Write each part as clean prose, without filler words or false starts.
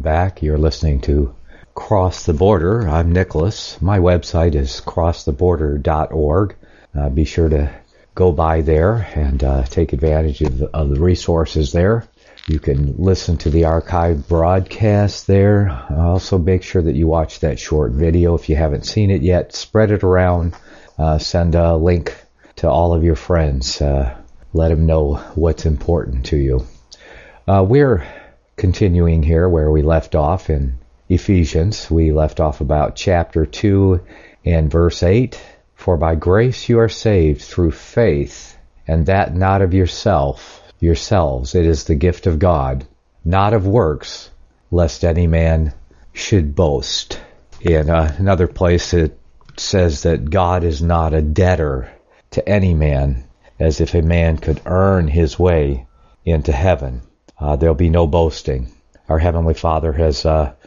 Welcome back. You're listening to Cross the Border. I'm Nicholas. My website is crosstheborder.org. Be sure to go by there and take advantage of the resources there. You can listen to the archived broadcast there. Also, make sure that you watch that short video if you haven't seen it yet. Spread it around. Send a link to all of your friends. Let them know what's important to you. We're continuing here where we left off in Ephesians. We left off about chapter 2 and verse 8. For by grace you are saved through faith, and that not of yourselves. It is the gift of God, not of works, lest any man should boast. In another place it says that God is not a debtor to any man, as if a man could earn his way into heaven. There'll be no boasting. Our Heavenly Father has,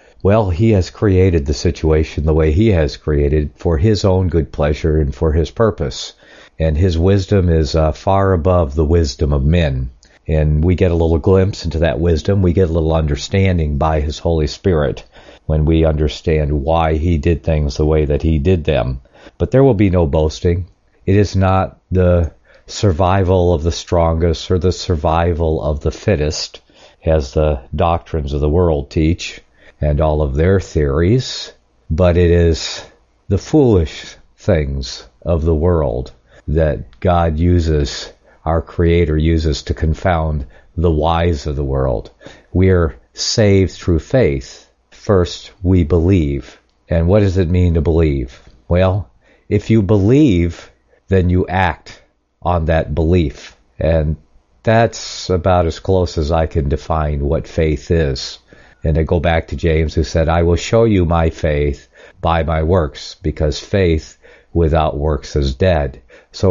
He has created the situation the way He has created for His own good pleasure and for His purpose. And His wisdom is far above the wisdom of men. And we get a little glimpse into that wisdom. We get a little understanding by His Holy Spirit when we understand why He did things the way that He did them. But there will be no boasting. It is not the survival of the strongest or the survival of the fittest, as the doctrines of the world teach and all of their theories, but it is the foolish things of the world that God uses, our Creator uses to confound the wise of the world. We're saved through faith. First, we believe. And what does it mean to believe? Well, if you believe, then you act on that belief. And that's about as close as I can define what faith is. And I go back to James, who said, I will show you my faith by my works, because faith without works is dead. So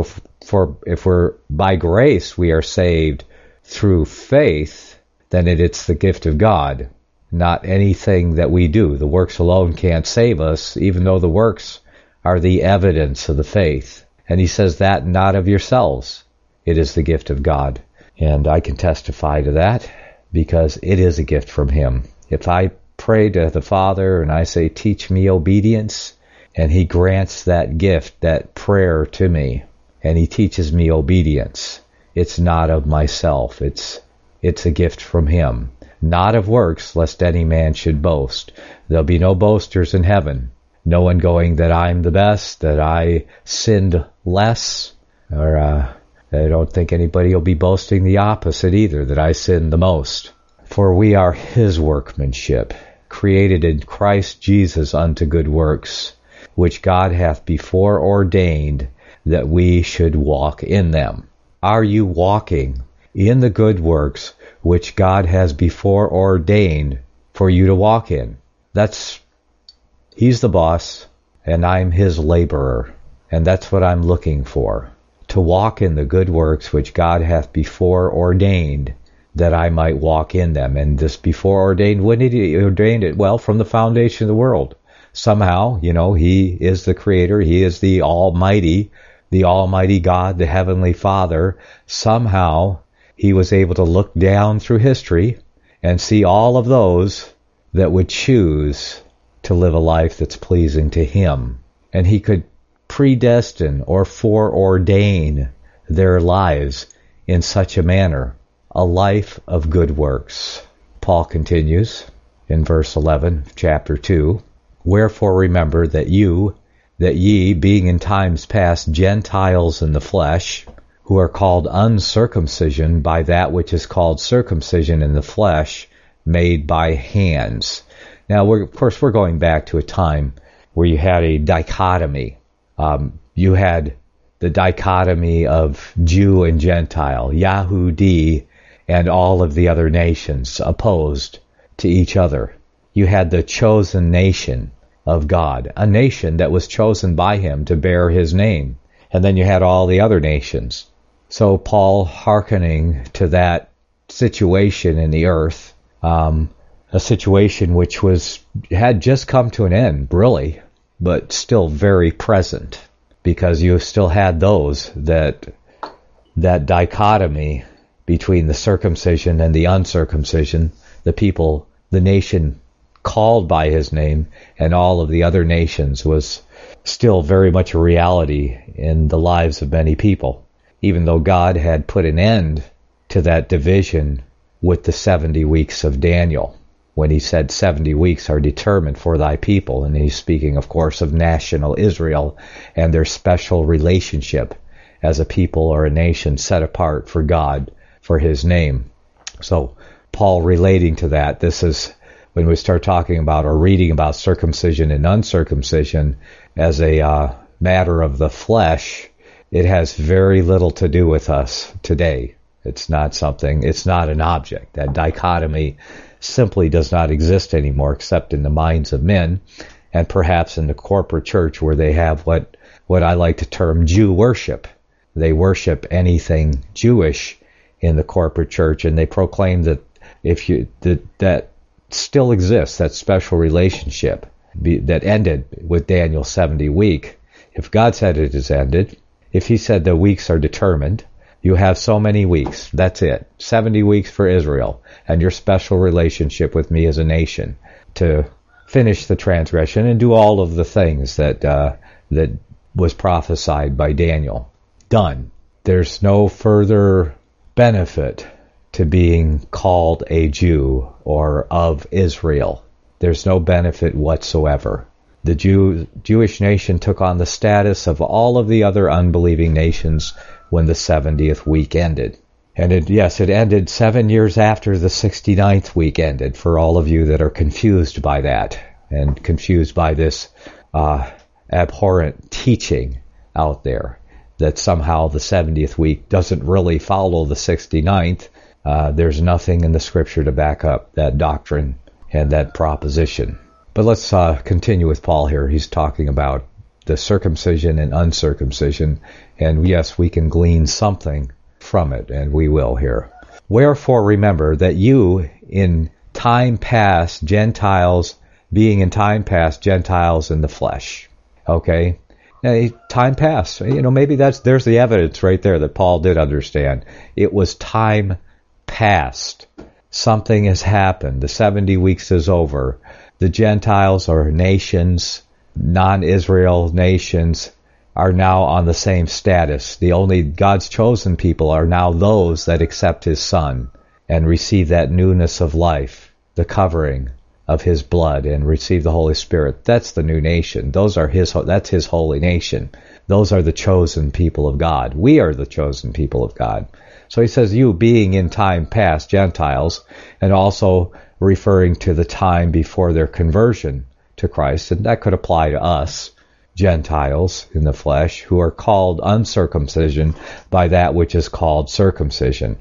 if we're by grace we are saved through faith, then it's the gift of God, not anything that we do. The works alone can't save us, even though the works are the evidence of the faith. And he says that not of yourselves. It is the gift of God. And I can testify to that because it is a gift from Him. If I pray to the Father and I say, teach me obedience, and He grants that gift, that prayer to me, and He teaches me obedience, it's not of myself. It's a gift from Him. Not of works, lest any man should boast. There'll be no boasters in heaven. No one going that I'm the best, that I sinned less, or I don't think anybody will be boasting the opposite either, that I sinned the most. For we are His workmanship, created in Christ Jesus unto good works, which God hath before ordained that we should walk in them. Are you walking in the good works which God has before ordained for you to walk in? He's the boss, and I'm His laborer, and that's what I'm looking for, to walk in the good works which God hath before ordained, that I might walk in them. And this before ordained, when did He ordain it? Well, from the foundation of the world. Somehow, He is the Creator, He is the Almighty God, the Heavenly Father. Somehow, He was able to look down through history and see all of those that would choose to live a life that's pleasing to Him. And He could predestine or foreordain their lives in such a manner, a life of good works. Paul continues in verse 11, chapter 2, Wherefore remember that ye, being in times past Gentiles in the flesh, who are called uncircumcision by that which is called circumcision in the flesh, made by hands. Now, we're going back to a time where you had a dichotomy. You had the dichotomy of Jew and Gentile, Yahudi, and all of the other nations opposed to each other. You had the chosen nation of God, a nation that was chosen by Him to bear His name. And then you had all the other nations. So Paul, hearkening to that situation in the earth, a situation which had just come to an end, really, but still very present, because you still had those that dichotomy between the circumcision and the uncircumcision, the people, the nation called by his name, and all of the other nations was still very much a reality in the lives of many people, even though God had put an end to that division with the 70 weeks of Daniel, when he said 70 weeks are determined for thy people. And he's speaking, of course, of national Israel and their special relationship as a people or a nation set apart for God, for his name. So Paul relating to that, this is when we start talking about or reading about circumcision and uncircumcision as a matter of the flesh, it has very little to do with us today. It's not an object. That dichotomy simply does not exist anymore, except in the minds of men, and perhaps in the corporate church, where they have what I like to term Jew worship. They worship anything Jewish in the corporate church, and they proclaim that that still exists, that special relationship that ended with Daniel's 70 week. If God said it is ended, if he said the weeks are determined, you have so many weeks, that's it. 70 weeks for Israel and your special relationship with me as a nation to finish the transgression and do all of the things that was prophesied by Daniel. Done. There's no further benefit to being called a Jew or of Israel. There's no benefit whatsoever. The Jewish nation took on the status of all of the other unbelieving nations when the 70th week ended. And it ended 7 years after the 69th week ended, for all of you that are confused by that and confused by this abhorrent teaching out there that somehow the 70th week doesn't really follow the 69th. There's nothing in the scripture to back up that doctrine and that proposition. But let's continue with Paul here. He's talking about the circumcision and uncircumcision, and yes, we can glean something from it, and we will here. Wherefore remember that you in time past Gentiles, being in time past Gentiles in the flesh. Okay? Now, time past, maybe there's the evidence right there that Paul did understand. It was time past. Something has happened. The 70 weeks is over. The Gentiles or nations, non-Israel nations, are now on the same status. The only God's chosen people are now those that accept his Son and receive that newness of life, the covering of his blood, and receive the Holy Spirit. That's the new nation. That's his holy nation. Those are the chosen people of God. We are the chosen people of God. So he says, you being in time past Gentiles, and also referring to the time before their conversion to Christ, and that could apply to us, Gentiles in the flesh, who are called uncircumcision by that which is called circumcision.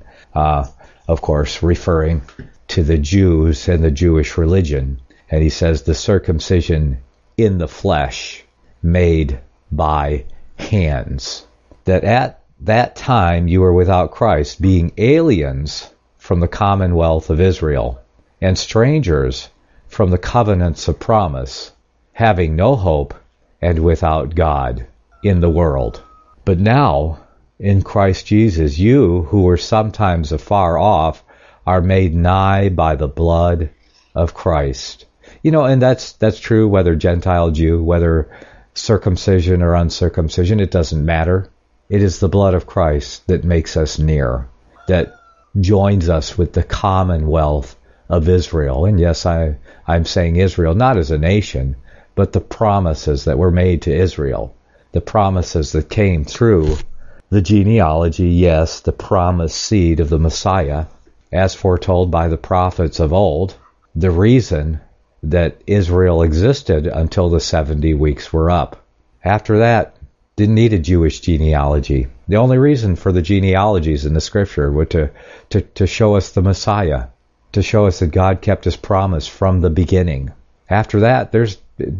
Of course, referring to the Jews and the Jewish religion. And he says the circumcision in the flesh made by hands. That at that time you were without Christ, being aliens from the commonwealth of Israel, and strangers from the covenants of promise, having no hope and without God in the world. But now, in Christ Jesus, you who were sometimes afar off are made nigh by the blood of Christ. And that's true whether Gentile, Jew, whether circumcision or uncircumcision, it doesn't matter. It is the blood of Christ that makes us near, that joins us with the commonwealth of Israel. And yes, I'm saying Israel not as a nation, but the promises that were made to Israel, the promises that came through the genealogy, yes, the promised seed of the Messiah, as foretold by the prophets of old, the reason that Israel existed until the 70 weeks were up. After that, didn't need a Jewish genealogy. The only reason for the genealogies in the scripture were to show us the Messiah, to show us that God kept his promise from the beginning. After that, there's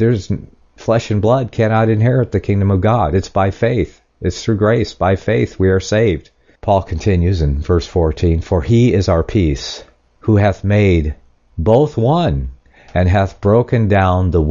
flesh and blood cannot inherit the kingdom of God. It's by faith. It's through grace. By faith we are saved. Paul continues in verse 14, for he is our peace, who hath made both one, and hath broken down the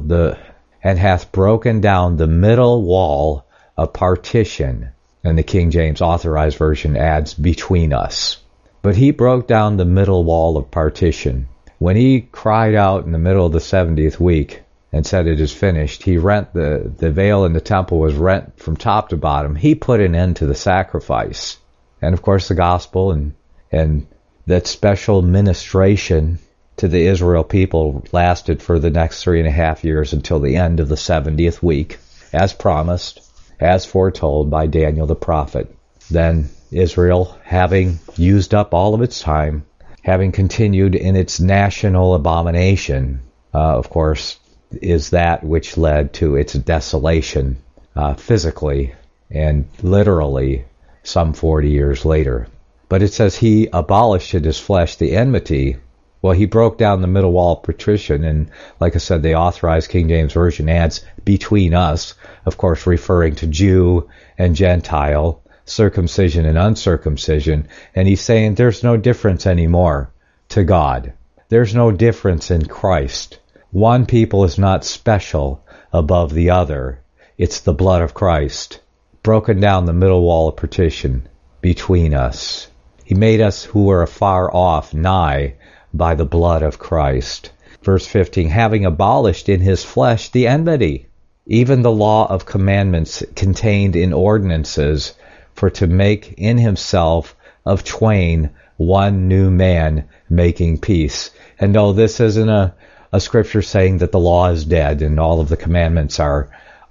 middle wall of partition. And the King James Authorized Version adds, between us. But he broke down the middle wall of partition, When he cried out in the middle of the 70th week and said it is finished, he rent the veil in the temple was rent from top to bottom. He put an end to the sacrifice. And of course the gospel and that special ministration to the Israel people lasted for the next 3.5 years until the end of the 70th week, as promised, as foretold by Daniel the prophet. Then Israel, having used up all of its time, having continued in its national abomination, of course, is that which led to its desolation physically and literally some 40 years later. But it says he abolished in his flesh the enmity. Well, he broke down the middle wall of partition, and like I said, the Authorized King James Version adds between us, of course referring to Jew and Gentile, circumcision and uncircumcision, and he's saying there's no difference anymore to God. There's no difference in Christ. One people is not special above the other. It's the blood of Christ, broken down the middle wall of partition between us. He made us who were afar off nigh by the blood of Christ. Verse 15, having abolished in his flesh the enmity, even the law of commandments contained in ordinances, for to make in himself of twain one new man, making peace. And no, this isn't a scripture saying that the law is dead and all of the commandments are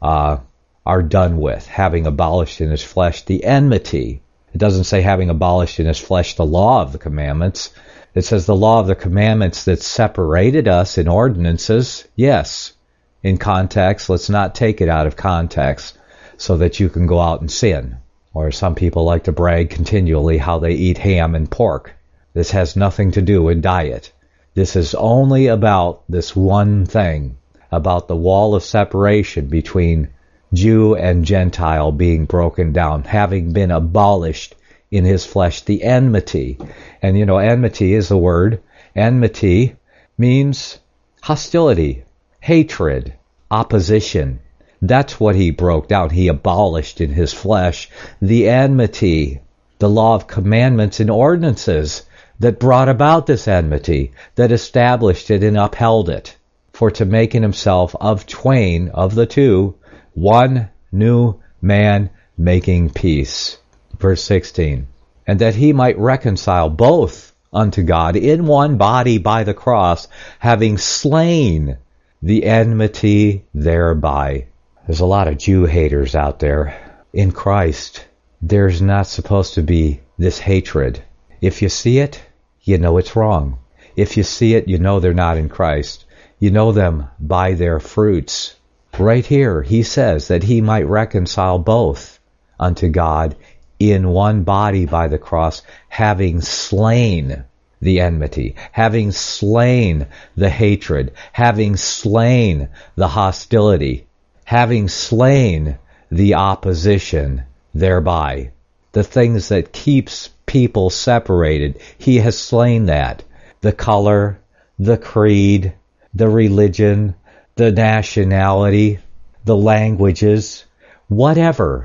done with, having abolished in his flesh the enmity. It doesn't say having abolished in his flesh the law of the commandments. It says the law of the commandments that separated us in ordinances. Yes, in context. Let's not take it out of context so that you can go out and sin. Or some people like to brag continually how they eat ham and pork. This has nothing to do with diet. This is only about this one thing, about the wall of separation between Jew and Gentile being broken down, having been abolished in his flesh, the enmity. And you know, enmity is a word. Enmity means hostility, hatred, opposition. That's what he broke down. He abolished in his flesh the enmity, the law of commandments and ordinances that brought about this enmity, that established it and upheld it, for to make in himself of twain, of the two, one new man, making peace. Verse 16, and that he might reconcile both unto God in one body by the cross, having slain the enmity thereby. There's a lot of Jew haters out there. In Christ, there's not supposed to be this hatred. If you see it, you know it's wrong. If you see it, you know they're not in Christ. You know them by their fruits. Right here, he says that he might reconcile both unto God in one body by the cross, having slain the enmity, having slain the hatred, having slain the hostility, having slain the opposition thereby. The things that keeps people separated, he has slain that. The color, the creed, the religion, the nationality, the languages, whatever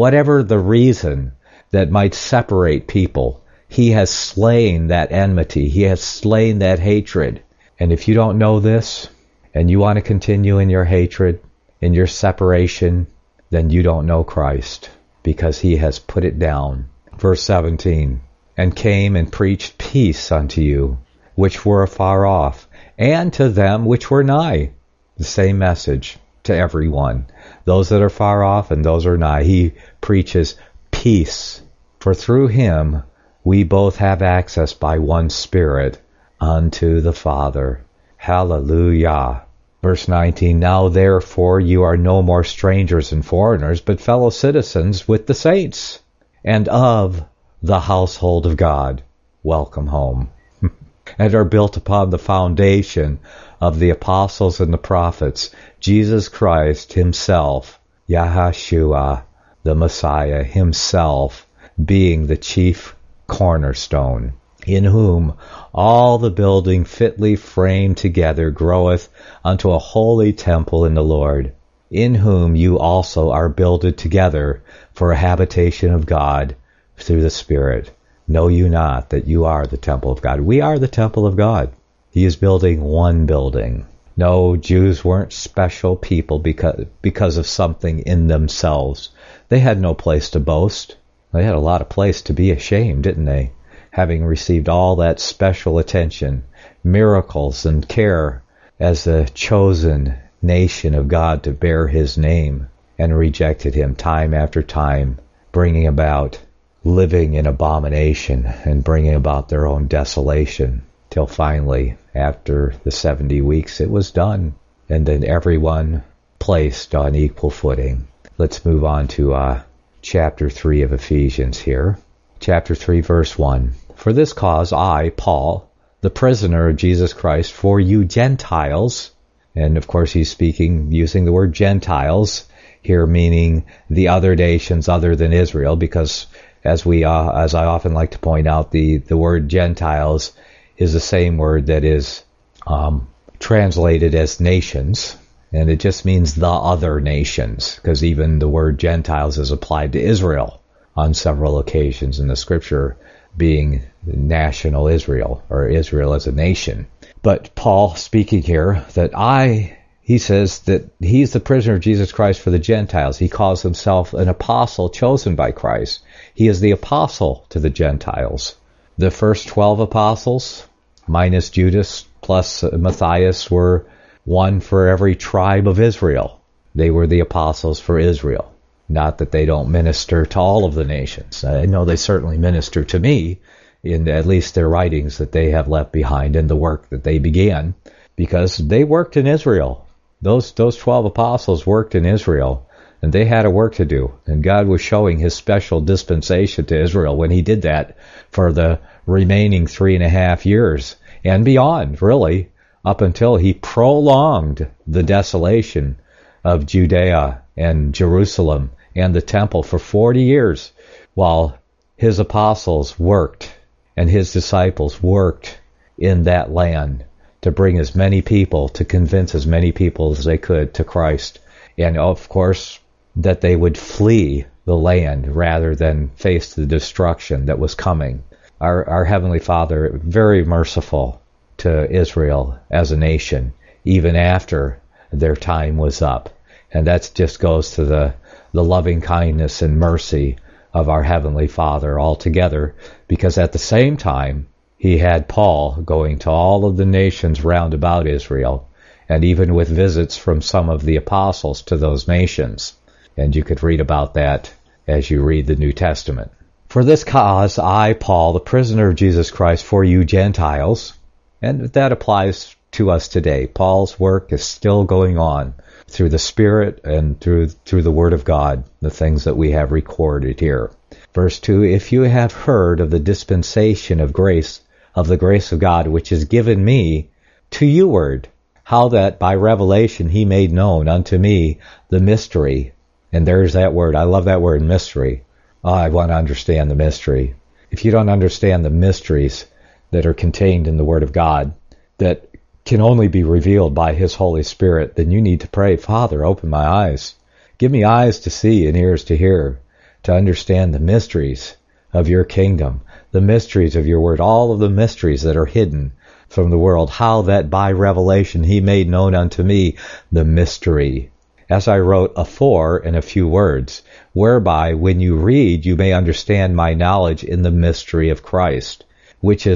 the reason that might separate people, he has slain that enmity. He has slain that hatred. And if you don't know this, and you want to continue in your hatred, in your separation, then you don't know Christ, because he has put it down. Verse 17, and came and preached peace unto you, which were afar off, and to them which were nigh. The same message to everyone. Those that are far off and those are nigh. He preaches peace. For through him we both have access by one Spirit unto the Father. Hallelujah. Verse 19, now therefore you are no more strangers and foreigners, but fellow citizens with the saints, and of the household of God. Welcome home. And are built upon the foundation of the apostles and the prophets, Jesus Christ himself, Yahshua, the Messiah himself, being the chief cornerstone, in whom all the building fitly framed together groweth unto a holy temple in the Lord, in whom you also are builded together for a habitation of God through the Spirit. Know you not that you are the temple of God? We are the temple of God. He is building one building. No, Jews weren't special people because of something in themselves. They had no place to boast. They had a lot of place to be ashamed, didn't they? Having received all that special attention, miracles and care as a chosen nation of God to bear his name, and rejected him time after time, bringing about living in abomination and bringing about their own desolation, till finally, after the 70 weeks, it was done, and then everyone placed on equal footing. Let's move on to chapter 3 of Ephesians here. Chapter 3, verse 1. For this cause I, Paul, the prisoner of Jesus Christ, for you Gentiles, and of course he's speaking using the word Gentiles, here meaning the other nations other than Israel, because as I often like to point out, the word Gentiles is the same word that is translated as nations, and it just means the other nations, because even the word Gentiles is applied to Israel on several occasions in the scripture, being national Israel, or Israel as a nation. But Paul speaking here, he says that he's the prisoner of Jesus Christ for the Gentiles. He calls himself an apostle chosen by Christ. He is the apostle to the Gentiles. The first 12 apostles, minus Judas plus Matthias, were one for every tribe of Israel. They were the apostles for Israel. Not that they don't minister to all of the nations. I know they certainly minister to me in at least their writings that they have left behind and the work that they began, because they worked in Israel. Those 12 apostles worked in Israel, and they had a work to do. And God was showing his special dispensation to Israel when he did that for the remaining 3.5 years and beyond, really, up until he prolonged the desolation of Judea and Jerusalem and the temple for 40 years, while his apostles worked and his disciples worked in that land to bring as many people, to convince as many people as they could to Christ. And of course, that they would flee the land rather than face the destruction that was coming. Our Heavenly Father, very merciful to Israel as a nation, even after their time was up. And that just goes to the loving kindness and mercy of our Heavenly Father altogether, because at the same time, he had Paul going to all of the nations round about Israel, and even with visits from some of the apostles to those nations. And you could read about that as you read the New Testament. For this cause, I, Paul, the prisoner of Jesus Christ, for you Gentiles, and that applies to us today. Paul's work is still going on through the Spirit and through the Word of God, the things that we have recorded here. Verse 2, if you have heard of the dispensation of grace, of the grace of God, which is given me to youward, how that by revelation he made known unto me the mystery. And there's that word. I love that word, mystery. Oh, I want to understand the mystery. If you don't understand the mysteries that are contained in the Word of God, that can only be revealed by his Holy Spirit, then you need to pray, Father, open my eyes. Give me eyes to see and ears to hear, to understand the mysteries of your kingdom, the mysteries of your word, all of the mysteries that are hidden from the world, how that by revelation he made known unto me the mystery. As I wrote afore in a few words, whereby when you read you may understand my knowledge in the mystery of Christ, which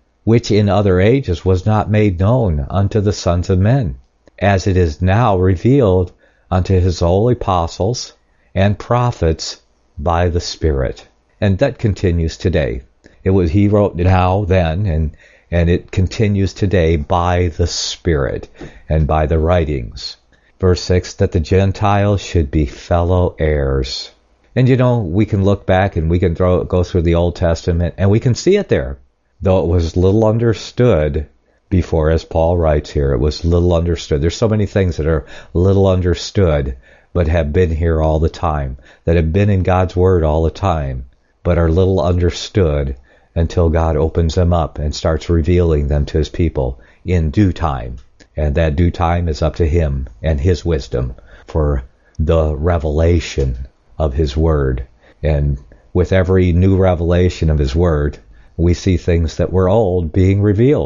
in other ages was not made known unto the sons of men, as it is now revealed unto his holy apostles and prophets by the Spirit. And that continues today. He wrote now, then, and it continues today by the Spirit and by the writings. Verse 6, that the Gentiles should be fellow heirs. And we can look back and we can go through the Old Testament and we can see it there. Though it was little understood before, as Paul writes here, it was little understood. There's so many things that are little understood, but have been here all the time, that have been in God's Word all the time, but are little understood until God opens them up and starts revealing them to his people in due time. And that due time is up to him and his wisdom for the revelation of his Word. And with every new revelation of his Word, we see things that were old being revealed.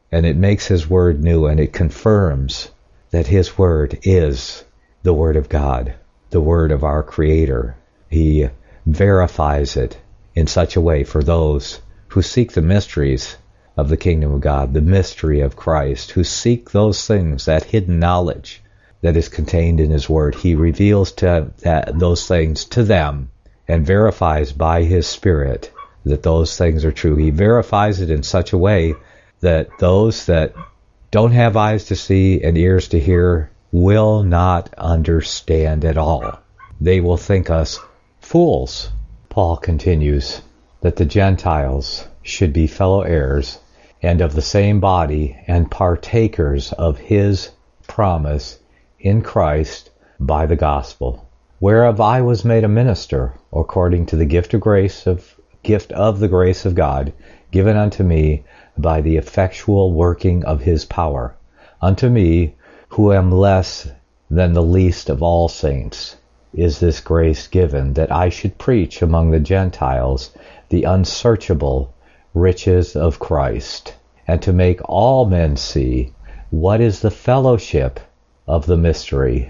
and it makes his word new, and it confirms that his word is the word of God, the word of our Creator. He verifies it in such a way for those who seek the mysteries of the kingdom of God, the mystery of Christ, who seek those things, that hidden knowledge that is contained in his word. He reveals those things to them and verifies by his Spirit that those things are true. He verifies it in such a way that those that don't have eyes to see and ears to hear will not understand at all. They will think us fools. Paul continues that the Gentiles should be fellow heirs and of the same body and partakers of his promise in Christ by the gospel, whereof I was made a minister according to the gift of the grace of God given unto me by the effectual working of his power. Unto me, who am less than the least of all saints, is this grace given, that I should preach among the Gentiles the unsearchable riches of Christ, and to make all men see what is the fellowship of the mystery,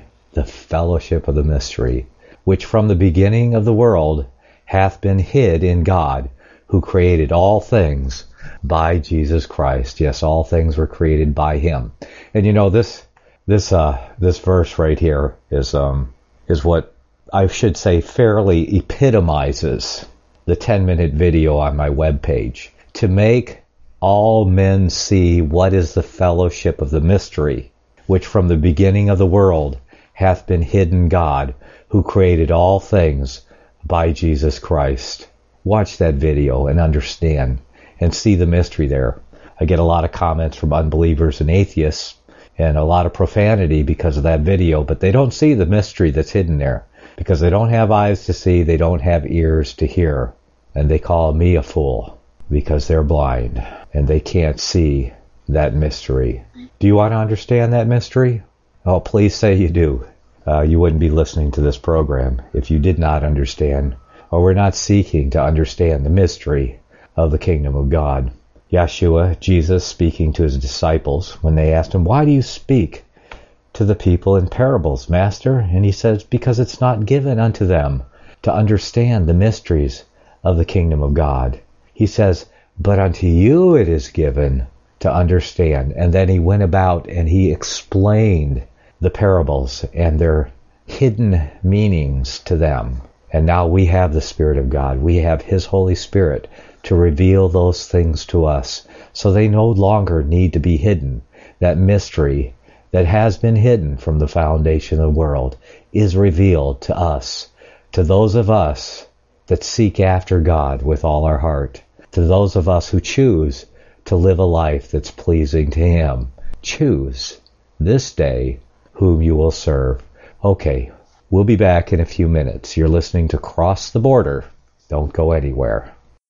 which from the beginning of the world hath been hid in God, who created all things by Jesus Christ. Yes, all things were created by him. And you know, this verse right here is what I should say fairly epitomizes the 10-minute video on my webpage. To make all men see what is the fellowship of the mystery, which from the beginning of the world hath been hidden God, who created all things by Jesus Christ. Watch that video and understand and see the mystery there. I get a lot of comments from unbelievers and atheists and a lot of profanity because of that video, but they don't see the mystery that's hidden there because they don't have eyes to see, they don't have ears to hear, and they call me a fool because they're blind and they can't see that mystery. Do you want to understand that mystery? Oh, please say you do. You wouldn't be listening to this program if you did not understand, or were not seeking to understand the mystery of the kingdom of God. Yeshua, Jesus, speaking to his disciples when they asked him, "Why do you speak to the people in parables, Master?" And he says, "Because it's not given unto them to understand the mysteries of the kingdom of God." He says, "But unto you it is given to understand." And then he went about and he explained the parables and their hidden meanings to them. And now we have the Spirit of God. We have his Holy Spirit to reveal those things to us, so they no longer need to be hidden. That mystery that has been hidden from the foundation of the world is revealed to us, to those of us that seek after God with all our heart, to those of us who choose to live a life that's pleasing to him. Choose this day whom you will serve. Okay, we'll be back in a few minutes. You're listening to Cross the Border. Don't go anywhere.